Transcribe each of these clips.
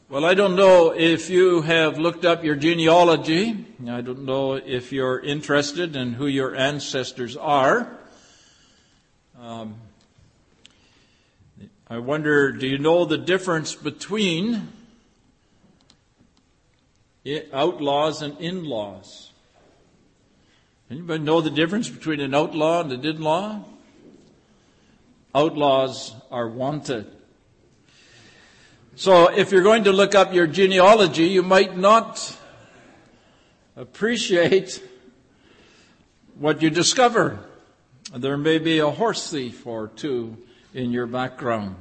Well, I don't know if you have looked up your genealogy. I don't know if you're interested in who your ancestors are. I wonder, do you know the difference between outlaws and in-laws? Anybody know the difference between an outlaw and an in-law? Outlaws are wanted. So if you're going to look up your genealogy, you might not appreciate what you discover. There may be a horse thief or two in your background.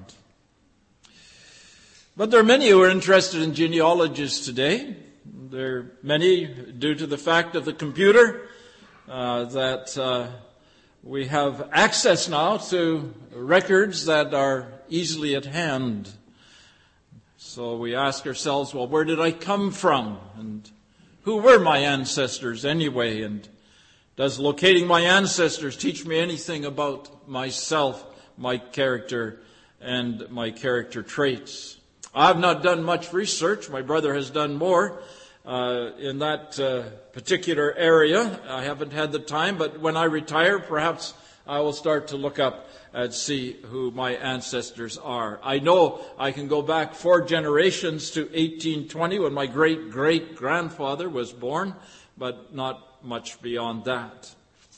But there are many who are interested in genealogies today. There are many, due to the fact of the computer, that we have access now to records that are easily at hand. So we ask ourselves, well, where did I come from? And who were my ancestors anyway? And does locating my ancestors teach me anything about myself, my character, and my character traits? I've not done much research. My brother has done more in that particular area. I haven't had the time, but when I retire, perhaps I will start to look up and see who my ancestors are. I know I can go back 4 generations to 1820 when my great-great-grandfather was born, but not much beyond that.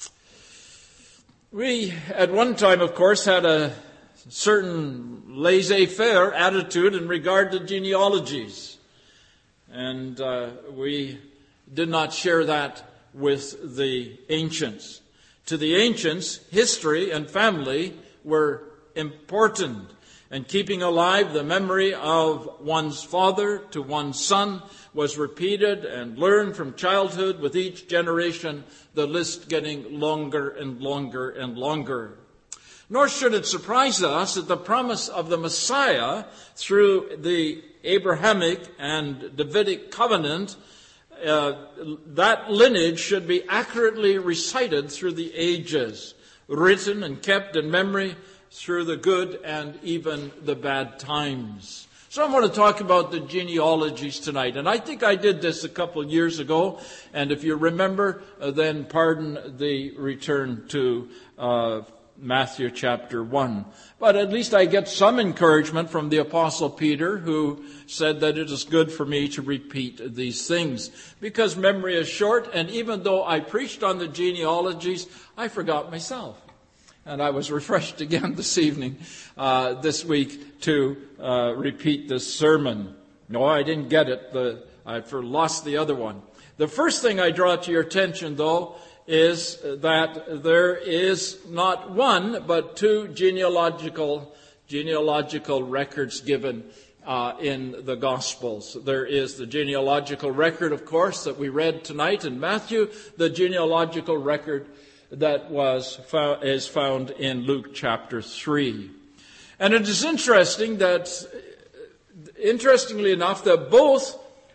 We, at one time, of course, had a certain laissez-faire attitude in regard to genealogies. And we did not share that with the ancients. To the ancients, history and family were important. And keeping alive the memory of one's father to one's son was repeated and learned from childhood, with each generation, the list getting longer and longer and longer. Nor should it surprise us that the promise of the Messiah through the Abrahamic and Davidic covenant, that lineage should be accurately recited through the ages, written and kept in memory through the good and even the bad times. So I'm going to talk about the genealogies tonight. And I think I did this a couple of years ago. And if you remember, then pardon the return to Matthew chapter 1. But at least I get some encouragement from the Apostle Peter, who said that it is good for me to repeat these things, because memory is short, and even though I preached on the genealogies, I forgot myself. And I was refreshed again this evening, this week, to repeat this sermon. No, I didn't get it. I lost the other one. The first thing I draw to your attention, though, is that there is not one, but 2 genealogical records given in the Gospels. There is the genealogical record, of course, that we read tonight in Matthew, the genealogical record that is found in Luke chapter 3. And it is interesting that, interestingly enough, that both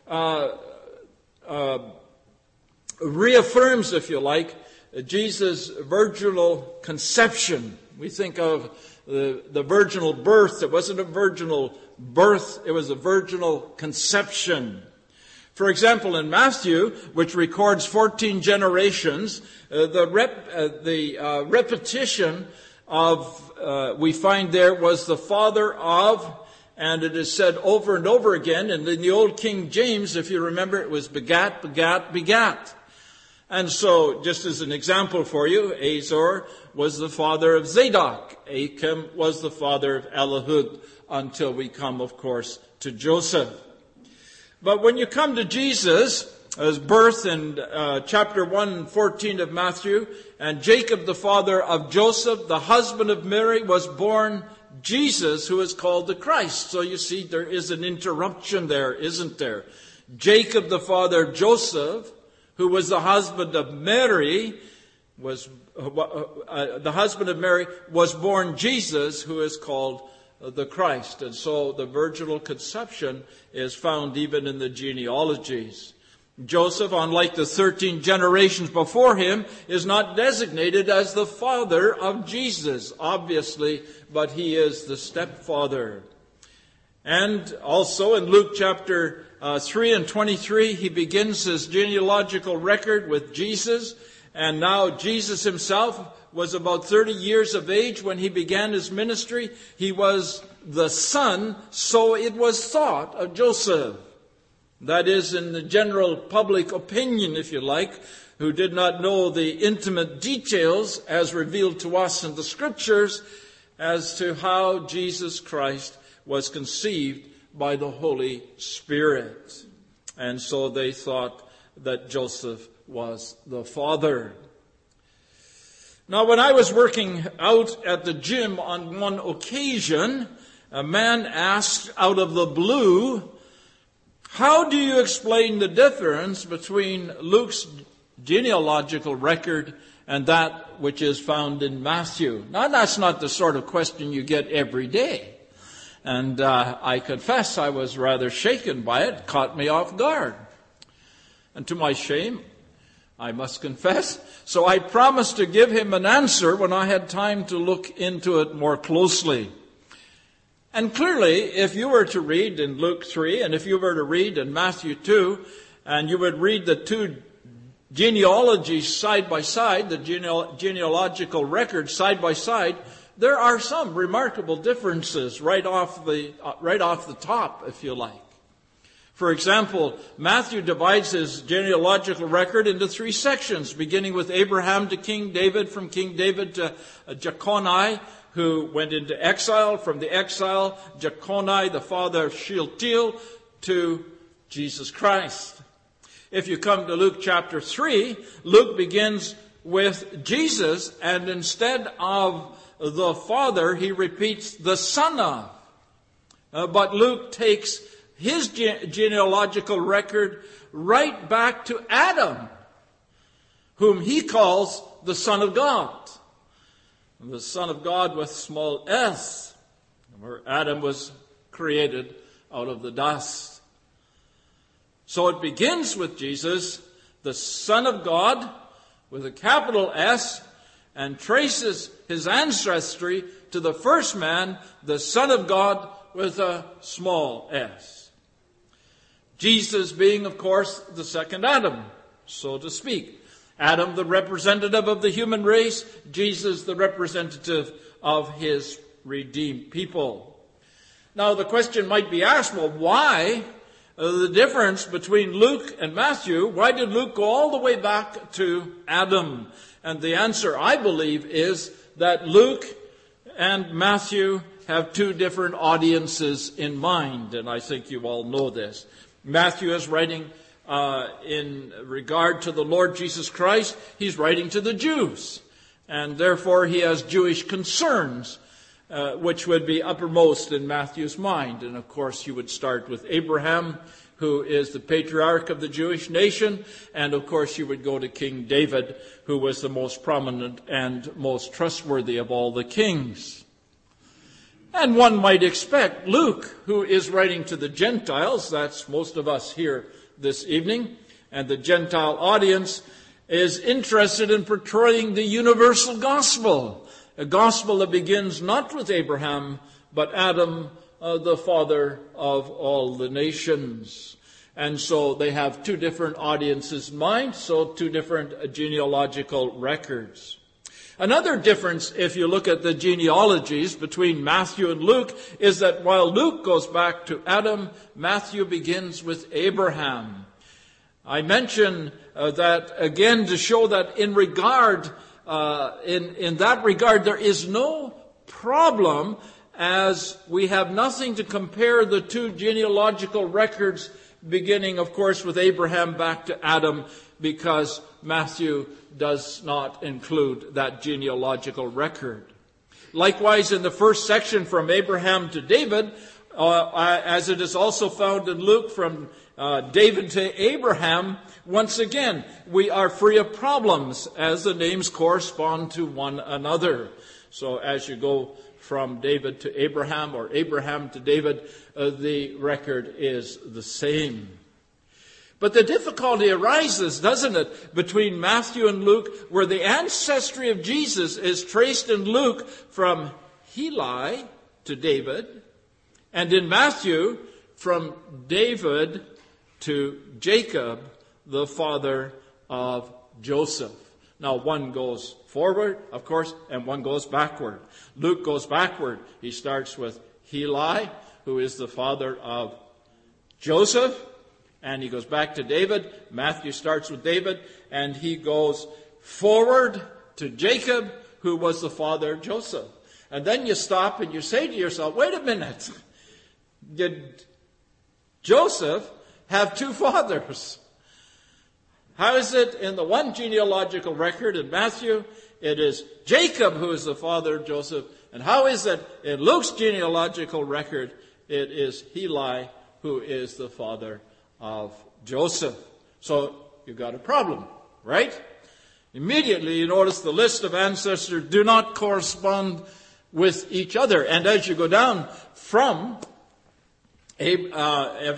reaffirms, if you like, Jesus' virginal conception. We think of the virginal birth. It wasn't a virginal birth, it was a virginal conception. For example, in Matthew, which records 14 generations, the repetition of, we find there, was the father of, and it is said over and over again. And in the Old King James, if you remember, it was begat, begat, begat. And so, just as an example for you, Azor was the father of Zadok. Achim was the father of Elihud, until we come, of course, to Joseph. But when you come to Jesus, his birth in chapter 1:14 of Matthew, and Jacob, the father of Joseph, the husband of Mary, was born Jesus, who is called the Christ. So you see, there is an interruption there, isn't there? Jacob, the father of Joseph, who was the husband of Mary, was born Jesus, who is called the Christ. And so the virginal conception is found even in the genealogies. Joseph, unlike the 13 generations before him, is not designated as the father of Jesus, obviously, but he is the stepfather. And also in Luke chapter 3 and 23, he begins his genealogical record with Jesus. And now Jesus himself was about 30 years of age when he began his ministry. He was the son, so it was thought, of Joseph. That is, in the general public opinion, if you like, who did not know the intimate details as revealed to us in the Scriptures as to how Jesus Christ was conceived by the Holy Spirit. And so they thought that Joseph was the father. Now, when I was working out at the gym on one occasion, a man asked out of the blue, "How do you explain the difference between Luke's genealogical record and that which is found in Matthew?" Now, that's not the sort of question you get every day. And I confess I was rather shaken by it. It caught me off guard. And to my shame, I must confess. So I promised to give him an answer when I had time to look into it more closely. And clearly, if you were to read in Luke 3, and if you were to read in Matthew 2, and you would read the two genealogies side by side, the genealogical records side by side, there are some remarkable differences right off the top, if you like. For example, Matthew divides his genealogical record into 3 sections, beginning with Abraham to King David, from King David to Jeconiah, who went into exile, from the exile, Jeconiah, the father of Shealtiel, to Jesus Christ. If you come to Luke chapter 3, Luke begins with Jesus, and instead of the father, he repeats the son of. But Luke takes his genealogical record right back to Adam, whom he calls the Son of God. The Son of God with small s, where Adam was created out of the dust. So it begins with Jesus, the Son of God, with a capital S, and traces his ancestry to the first man, the Son of God, with a small s. Jesus being, of course, the second Adam, so to speak. Adam, the representative of the human race, Jesus, the representative of his redeemed people. Now, the question might be asked, well, why the difference between Luke and Matthew? Why did Luke go all the way back to Adam? And the answer, I believe, is that Luke and Matthew have 2 different audiences in mind, and I think you all know this. Matthew is writing in regard to the Lord Jesus Christ. He's writing to the Jews, and therefore he has Jewish concerns, which would be uppermost in Matthew's mind. And of course, you would start with Abraham, who is the patriarch of the Jewish nation, and of course you would go to King David, who was the most prominent and most trustworthy of all the kings. And one might expect Luke, who is writing to the Gentiles, that's most of us here this evening, and the Gentile audience is interested in portraying the universal gospel, a gospel that begins not with Abraham, but Adam, the father of all the nations. And so they have 2 different audiences in mind, so 2 different genealogical records. Another difference, if you look at the genealogies between Matthew and Luke, is that while Luke goes back to Adam, Matthew begins with Abraham. I mention that again to show that in that regard, there is no problem, as we have nothing to compare the 2 genealogical records, beginning, of course, with Abraham back to Adam, because Matthew does not include that genealogical record. Likewise, in the first section from Abraham to David, as it is also found in Luke from David to Abraham, once again, we are free of problems as the names correspond to one another. So as you go from David to Abraham or Abraham to David, the record is the same. But the difficulty arises, doesn't it, between Matthew and Luke, where the ancestry of Jesus is traced in Luke from Heli to David, And in Matthew, from David to Jacob, the father of Joseph. Now, one goes forward, of course, and one goes backward. Luke goes backward. He starts with Heli, who is the father of Joseph, and he goes back to David. Matthew starts with David, and he goes forward to Jacob, who was the father of Joseph. And then you stop and you say to yourself, wait a minute. Did Joseph have two fathers? How is it in the one genealogical record in Matthew, it is Jacob who is the father of Joseph, and how is it in Luke's genealogical record, it is Heli who is the father of Joseph? So you've got a problem, right? Immediately you notice the list of ancestors do not correspond with each other. And as you go down from Heli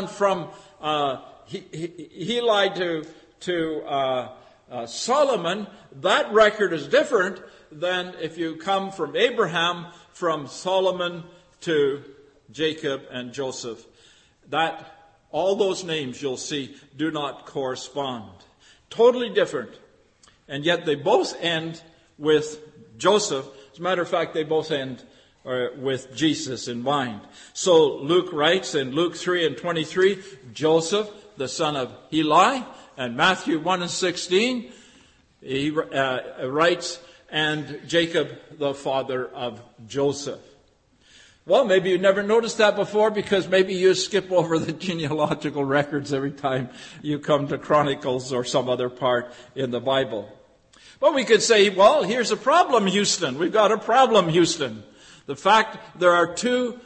to Solomon, that record is different than if you come from Abraham, from Solomon to Jacob and Joseph. That all those names you'll see do not correspond. Totally different. And yet they both end with Joseph. As a matter of fact, they both end with Jesus in mind. So Luke writes in Luke 3:23, Joseph, the son of Heli, and Matthew 1:16, he writes, and Jacob, the father of Joseph. Well, maybe you never noticed that before because maybe you skip over the genealogical records every time you come to Chronicles or some other part in the Bible. But we could say, well, here's a problem, Houston. We've got a problem, Houston. The fact is there are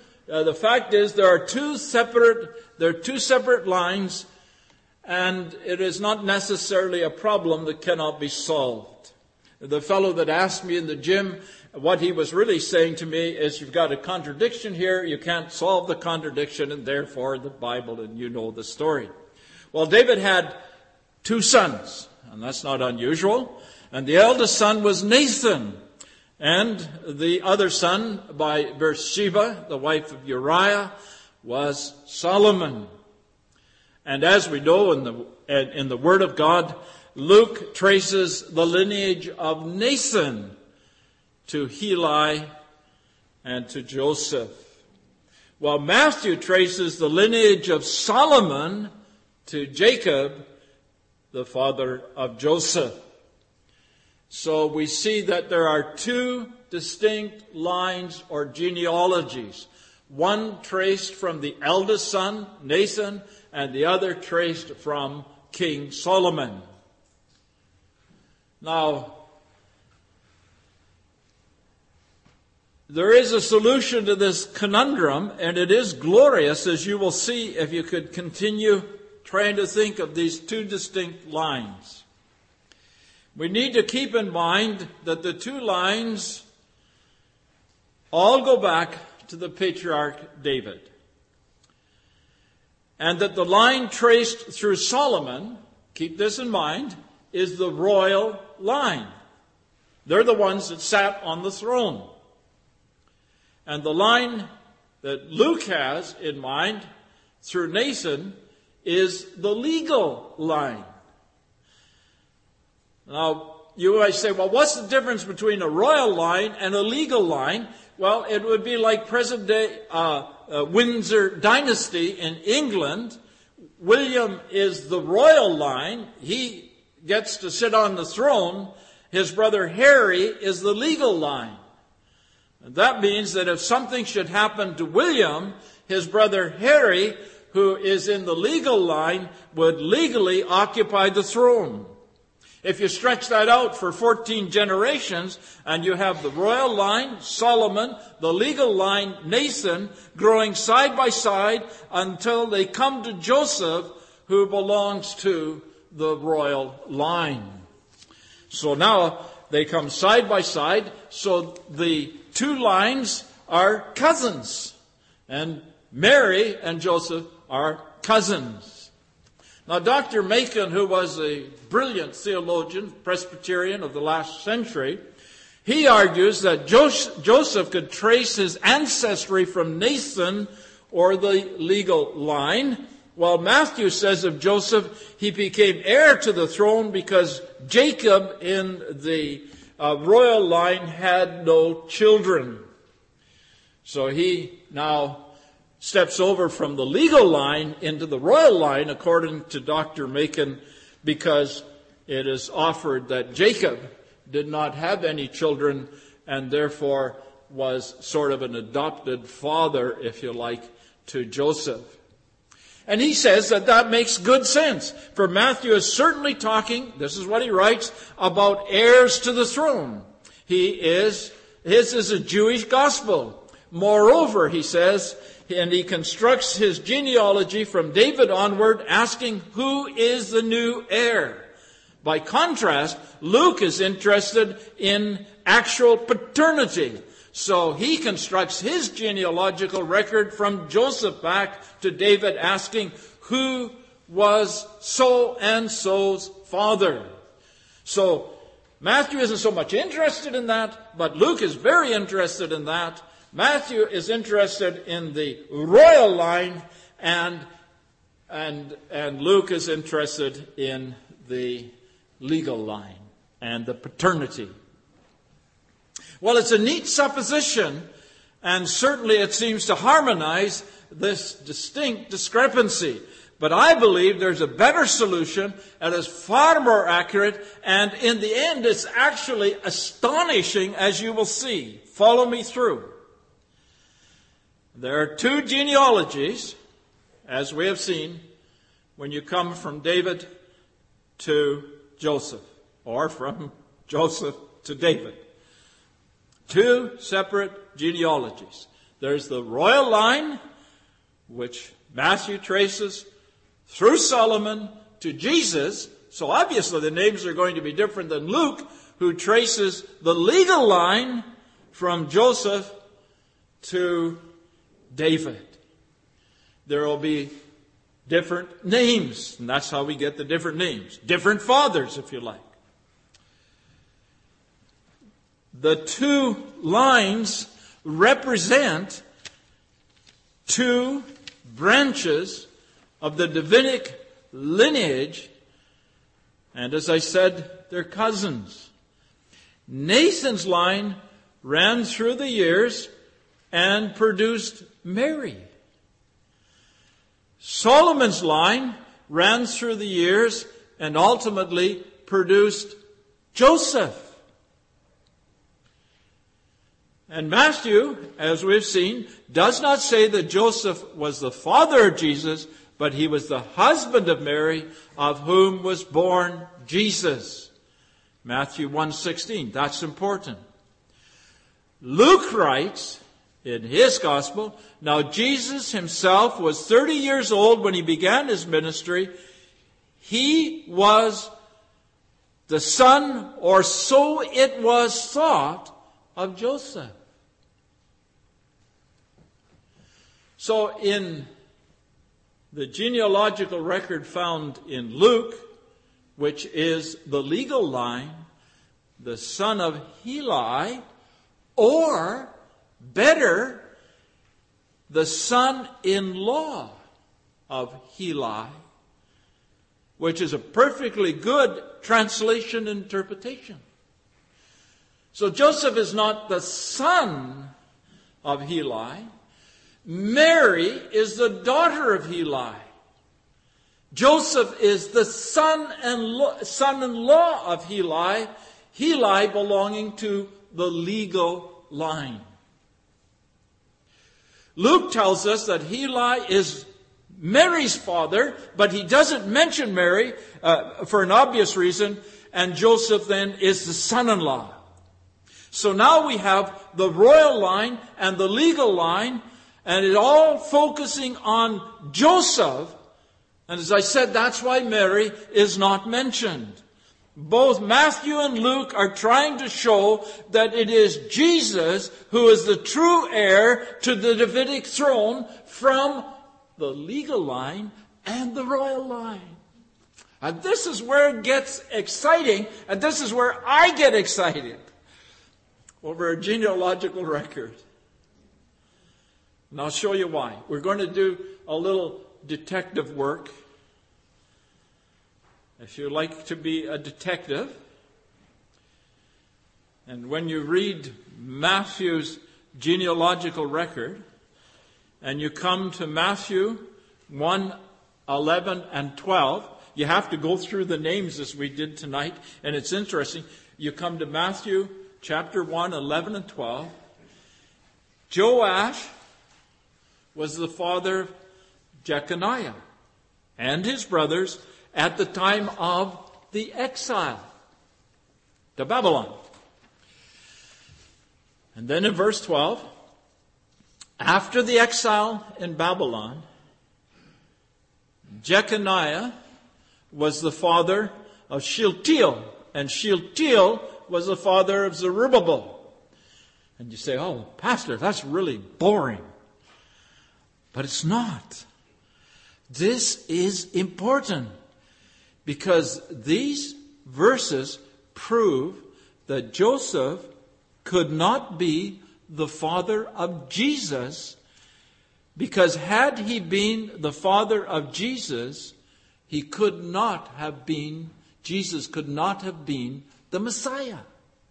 two separate lines, and it is not necessarily a problem that cannot be solved. The fellow that asked me in the gym, what he was really saying to me is, you've got a contradiction here, you can't solve the contradiction, and therefore the Bible, and you know the story. Well, David had two sons, and that's not unusual. And the eldest son was Nathan, and the other son by Bathsheba, the wife of Uriah, was Solomon. And as we know in the Word of God, Luke traces the lineage of Nathan to Heli and to Joseph, while Matthew traces the lineage of Solomon to Jacob, the father of Joseph. So we see that there are two distinct lines or genealogies. One traced from the eldest son, Nathan, and the other traced from King Solomon. Now, there is a solution to this conundrum, and it is glorious, as you will see if you could continue trying to think of these two distinct lines. We need to keep in mind that the two lines all go back to the patriarch David. And that the line traced through Solomon, keep this in mind, is the royal line. They're the ones that sat on the throne. And the line that Luke has in mind through Nathan is the legal line. Now, you might say, well, what's the difference between a royal line and a legal line? Well, it would be like present-day Windsor dynasty in England. William is the royal line. He gets to sit on the throne. His brother Harry is the legal line. And that means that if something should happen to William, his brother Harry, who is in the legal line, would legally occupy the throne. If you stretch that out for 14 generations, and you have the royal line, Solomon, the legal line, Nathan, growing side by side until they come to Joseph, who belongs to the royal line. So now they come side by side, so the two lines are cousins. And Mary and Joseph are cousins. Now, Dr. Macon, who was a brilliant theologian, Presbyterian of the last century, He argues that Joseph could trace his ancestry from Nathan or the legal line, while Matthew says of Joseph, he became heir to the throne because Jacob in the royal line had no children. So he now steps over from the legal line into the royal line, according to Dr. Macon, because it is offered that Jacob did not have any children and therefore was sort of an adopted father, if you like, to Joseph. And he says that that makes good sense. For Matthew is certainly talking, this is what he writes, about heirs to the throne. His is a Jewish gospel. Moreover, he says, and he constructs his genealogy from David onward, asking, who is the new heir? By contrast, Luke is interested in actual paternity. So he constructs his genealogical record from Joseph back to David, asking, who was so-and-so's father? So Matthew isn't so much interested in that, but Luke is very interested in that. Matthew is interested in the royal line, and Luke is interested in the legal line and the paternity. Well, it's a neat supposition, and certainly it seems to harmonize this distinct discrepancy. But I believe there's a better solution and is far more accurate, and in the end it's actually astonishing, as you will see. Follow me through. There are two genealogies, as we have seen, when you come from David to Joseph, or from Joseph to David. Two separate genealogies. There's the royal line, which Matthew traces through Solomon to Jesus. So obviously the names are going to be different than Luke, who traces the legal line from Joseph to David. There will be different names, and that's how we get the different names. Different fathers, if you like. The two lines represent two branches of the Davidic lineage, and as I said, they're cousins. Nathan's line ran through the years and produced Mary. Solomon's line ran through the years and ultimately produced Joseph. And Matthew, as we've seen, does not say that Joseph was the father of Jesus, but he was the husband of Mary, of whom was born Jesus. Matthew 1:16. That's important. Luke writes in his gospel, now Jesus himself was 30 years old when he began his ministry. He was the son, or so it was thought, of Joseph. So in the genealogical record found in Luke, which is the legal line, the son of Heli, or better, the son-in-law of Heli, which is a perfectly good translation interpretation. So Joseph is not the son of Heli. Mary is the daughter of Heli. Joseph is the son-in-law of Heli, Heli belonging to the legal line. Luke tells us that Heli is Mary's father, but he doesn't mention Mary for an obvious reason, and Joseph then is the son-in-law. So now we have the royal line and the legal line, and it all focusing on Joseph. And as I said, that's why Mary is not mentioned. Both Matthew and Luke are trying to show that it is Jesus who is the true heir to the Davidic throne from the legal line and the royal line. And this is where it gets exciting, and this is where I get excited. over a genealogical record. And I'll show you why. We're going to do a little detective work. If you like to be a detective, and when you read Matthew's genealogical record, and you come to Matthew 1, 11, and 12, you have to go through the names as we did tonight, and it's interesting. You come to Matthew chapter 1, 11, and 12. Joash was the father of Jeconiah and his brothers at the time of the exile to Babylon. And then in verse 12, after the exile in Babylon, Jeconiah was the father of Shealtiel, and Shealtiel was the father of Zerubbabel. And you say, oh, Pastor, that's really boring. But it's not. This is important because these verses prove that Joseph could not be the father of Jesus, because had he been the father of Jesus, Jesus could not have been the Messiah.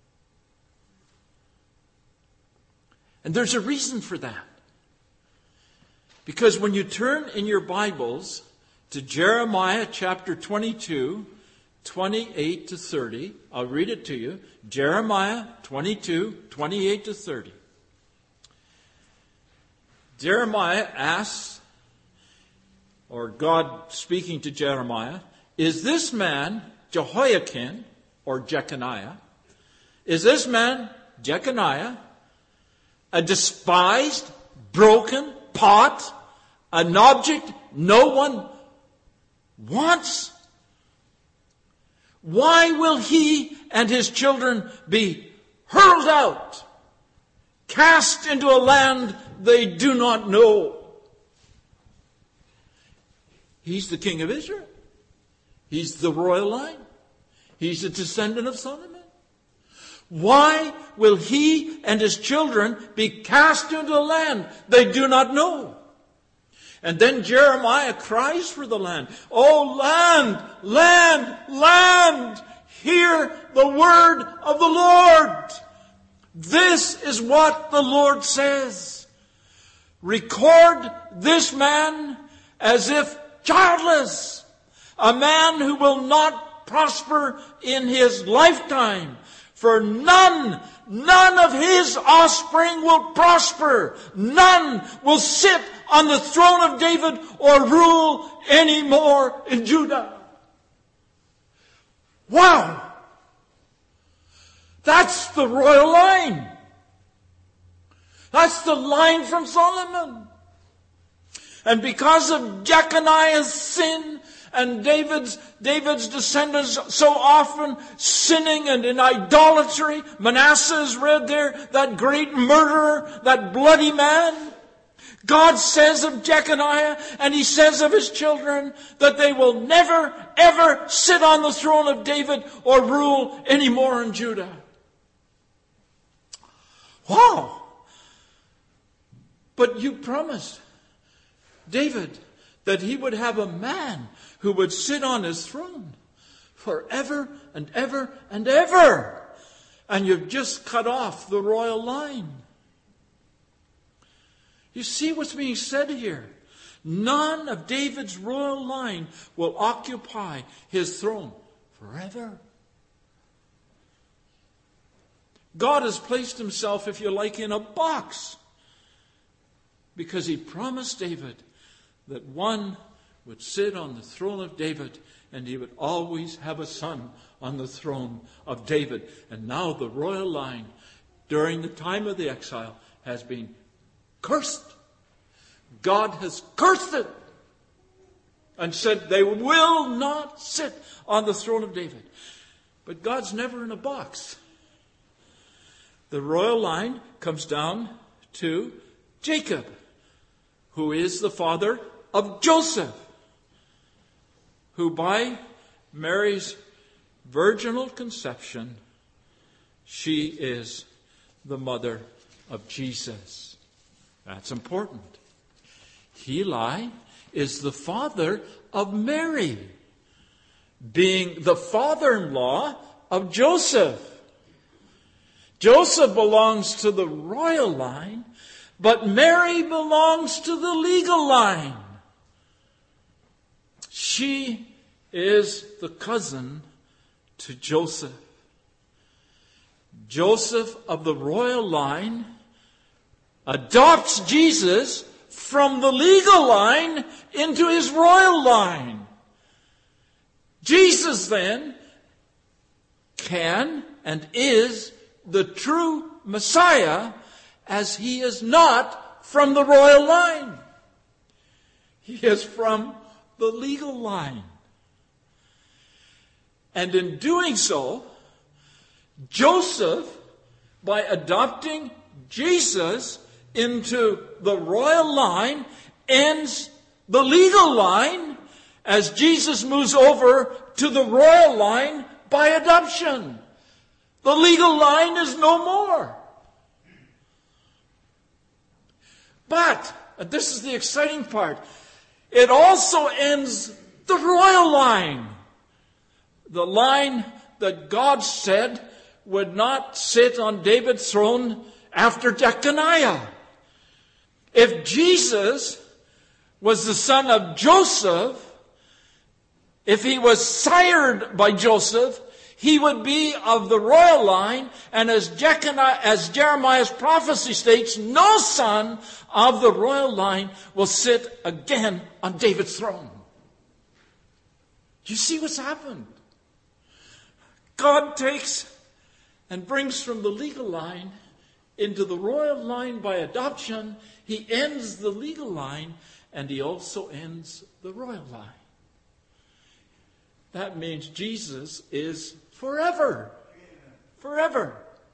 And there's a reason for that. Because when you turn in your Bibles to Jeremiah chapter 22, 28 to 30, I'll read it to you. Jeremiah 22, 28 to 30. Jeremiah asks, or God speaking to Jeremiah, is this man Jehoiakim, or Jeconiah, is this man Jeconiah a despised, broken pot, an object no one wants? Why will he and his children be hurled out, cast into a land they do not know? He's the king of Israel. He's the royal line. He's a descendant of Solomon. Why will he and his children be cast into a land they do not know? And then Jeremiah cries for the land. Oh, land, land, land, hear the word of the Lord. This is what the Lord says. Record this man as if childless, a man who will not prosper in his lifetime. For none of his offspring will prosper. None will sit on the throne of David or rule anymore in Judah. Wow! That's the royal line. That's the line from Solomon. And because of Jeconiah's sin, and David's descendants so often sinning and in idolatry. Manasseh is read there, that great murderer, that bloody man. God says of Jeconiah, and he says of his children, that they will never, ever sit on the throne of David or rule anymore in Judah. Wow! But you promised David that he would have a man who would sit on his throne forever and ever and ever. And you've just cut off the royal line. You see what's being said here. None of David's royal line will occupy his throne forever. God has placed himself, if you like, in a box, because he promised David that one would sit on the throne of David, and he would always have a son on the throne of David. And now the royal line, during the time of the exile, has been cursed. God has cursed it and said they will not sit on the throne of David. But God's never in a box. The royal line comes down to Jacob, who is the father of Joseph, who by Mary's virginal conception, she is the mother of Jesus. That's important. Heli is the father of Mary, being the father-in-law of Joseph. Joseph belongs to the royal line, but Mary belongs to the legal line. She is the cousin to Joseph. Joseph of the royal line adopts Jesus from the legal line into his royal line. Jesus then can and is the true Messiah, as he is not from the royal line. He is from the legal line. And in doing so, Joseph, by adopting Jesus into the royal line, ends the legal line as Jesus moves over to the royal line by adoption. The legal line is no more. But, and this is the exciting part, it also ends the royal line. The line that God said would not sit on David's throne after Jeconiah. If Jesus was the son of Joseph, if he was sired by Joseph, he would be of the royal line, and as Jeremiah's prophecy states, no son of the royal line will sit again on David's throne. You see what's happened? God takes and brings from the legal line into the royal line by adoption. He ends the legal line, and he also ends the royal line. That means Jesus is forever. Forever.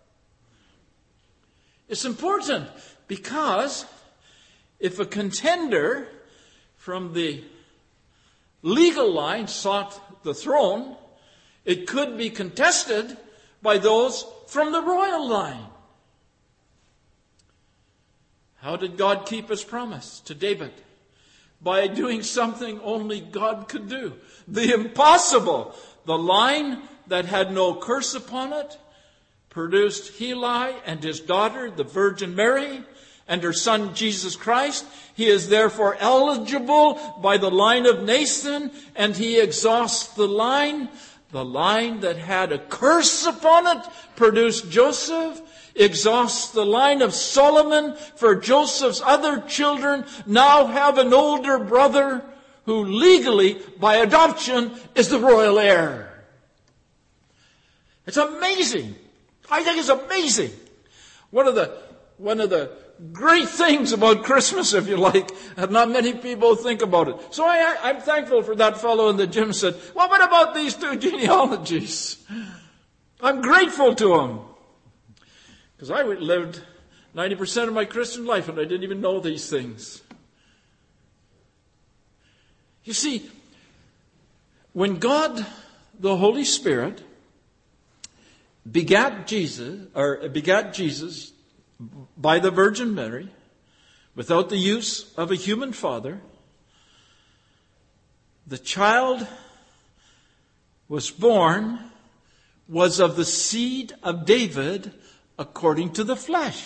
It's important because if a contender from the legal line sought the throne, it could be contested by those from the royal line. How did God keep his promise to David? By doing something only God could do. The impossible. The line that had no curse upon it produced Heli and his daughter, the Virgin Mary, and her son Jesus Christ. He is therefore eligible by the line of Nathan, and he exhausts the line. The line that had a curse upon it produced Joseph, exhausts the line of Solomon, for Joseph's other children now have an older brother who legally, by adoption, is the royal heir. It's amazing. I think it's amazing. One of the great things about Christmas, if you like, and not many people think about it. So I'm thankful for that fellow in the gym said, well, what about these two genealogies? I'm grateful to him. Because I lived 90% of my Christian life and I didn't even know these things. You see, when God, the Holy Spirit, begat Jesus by the Virgin Mary, without the use of a human father, the child was of the seed of David according to the flesh.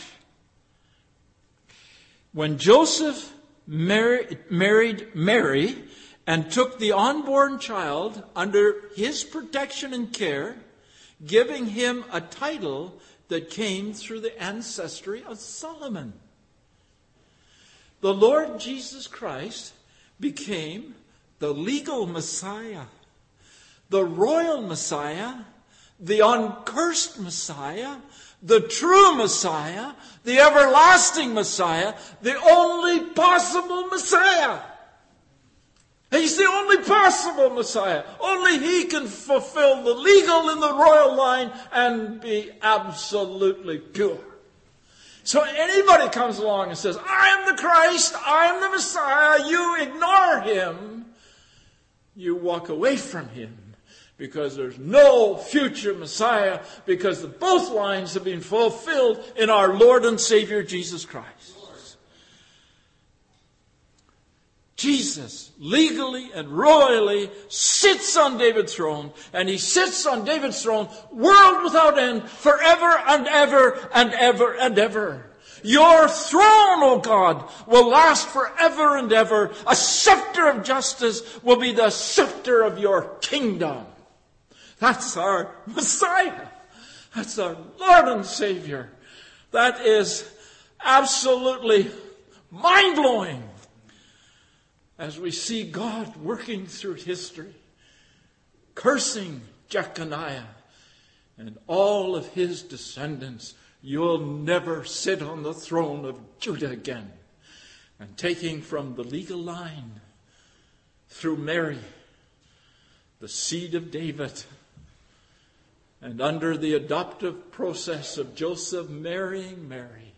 When Joseph married Mary and took the unborn child under his protection and care, giving him a title that came through the ancestry of Solomon, the Lord Jesus Christ became the legal Messiah, the royal Messiah, the uncursed Messiah, the true Messiah, the everlasting Messiah, the only possible Messiah. He's the only possible Messiah. Only he can fulfill the legal in the royal line and be absolutely pure. So anybody comes along and says, I am the Christ, I am the Messiah, you ignore him, you walk away from him, because there's no future Messiah, because both lines have been fulfilled in our Lord and Savior Jesus Christ. Jesus, legally and royally, sits on David's throne, and he sits on David's throne, world without end, forever and ever and ever and ever. Your throne, O God, will last forever and ever. A scepter of justice will be the scepter of your kingdom. That's our Messiah. That's our Lord and Savior. That is absolutely mind-blowing as we see God working through history, cursing Jeconiah and all of his descendants. You'll never sit on the throne of Judah again. And taking from the legal line through Mary, the seed of David, and under the adoptive process of Joseph marrying Mary,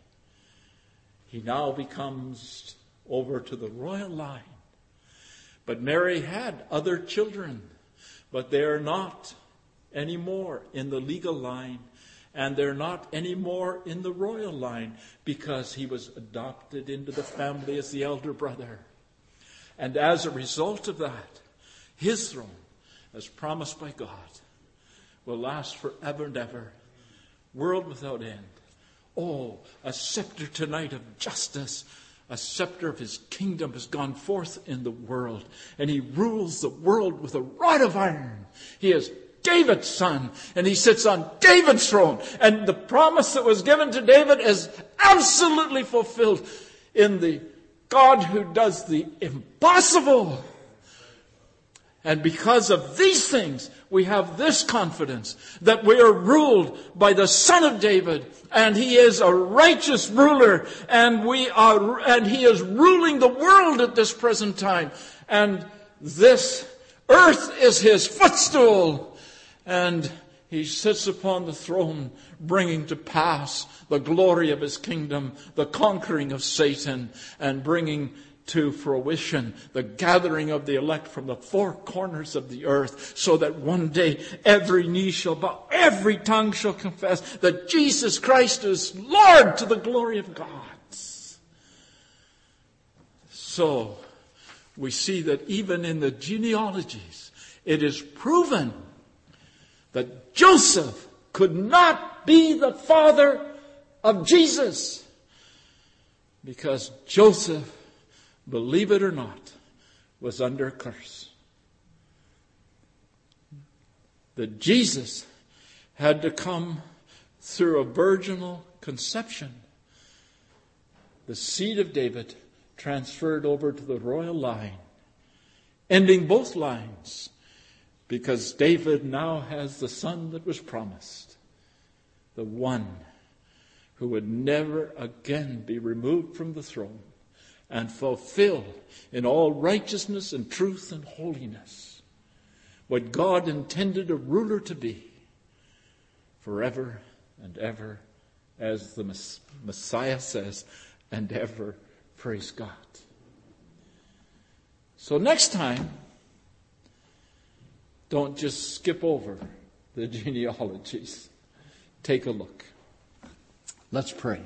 he now becomes over to the royal line. But Mary had other children, but they are not anymore in the legal line, and they're not anymore in the royal line, because he was adopted into the family as the elder brother. And as a result of that, his throne, as promised by God, will last forever and ever, world without end. Oh, a scepter tonight of justice. A scepter of his kingdom has gone forth in the world, and he rules the world with a rod of iron. He is David's son, and he sits on David's throne. And the promise that was given to David is absolutely fulfilled in the God who does the impossible. And because of these things, we have this confidence that we are ruled by the Son of David, and he is a righteous ruler, and he is ruling the world at this present time. And this earth is his footstool, and he sits upon the throne, bringing to pass the glory of his kingdom, the conquering of Satan, and bringing to fruition the gathering of the elect from the four corners of the earth, so that one day every knee shall bow, every tongue shall confess that Jesus Christ is Lord, to the glory of God. So we see that even in the genealogies, it is proven that Joseph could not be the father of Jesus, because Joseph, believe it or not, was under curse. That Jesus had to come through a virginal conception. The seed of David transferred over to the royal line, ending both lines, because David now has the son that was promised, the one who would never again be removed from the throne, and fulfill in all righteousness and truth and holiness what God intended a ruler to be forever and ever, as the Messiah says, and ever. Praise God. So next time, don't just skip over the genealogies. Take a look. Let's pray.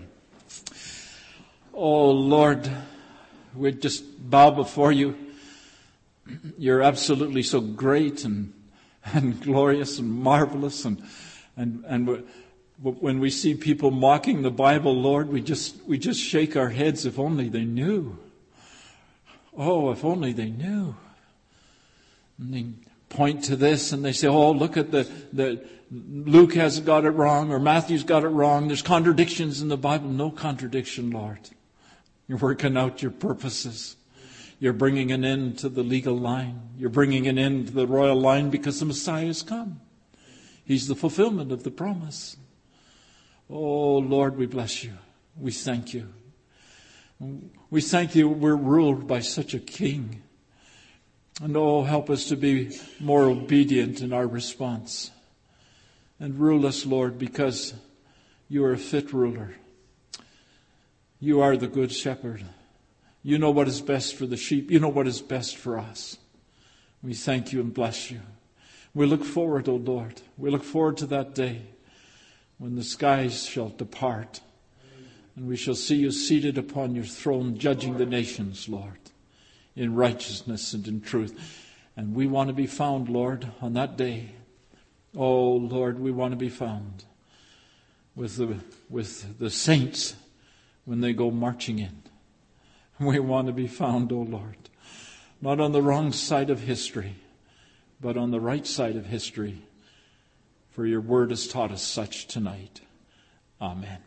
Oh Lord, we just bow before you. You're absolutely so great and glorious and marvelous. And when we see people mocking the Bible, Lord, we just shake our heads. If only they knew. Oh, if only they knew. And they point to this and they say, oh, look at the Luke has got it wrong, or Matthew's got it wrong. There's contradictions in the Bible. No contradiction, Lord. You're working out your purposes. You're bringing an end to the legal line. You're bringing an end to the royal line because the Messiah has come. He's the fulfillment of the promise. Oh, Lord, we bless you. We thank you. We thank you we're ruled by such a king. And oh, help us to be more obedient in our response. And rule us, Lord, because you are a fit ruler. You are the good shepherd. You know what is best for the sheep. You know what is best for us. We thank you and bless you. We look forward, O Lord. We look forward to that day when the skies shall depart and we shall see you seated upon your throne, judging the nations, Lord, in righteousness and in truth. And we want to be found, Lord, on that day. Oh, Lord, we want to be found with the saints when they go marching in. We want to be found, O Lord, not on the wrong side of history, but on the right side of history. For your word has taught us such tonight. Amen.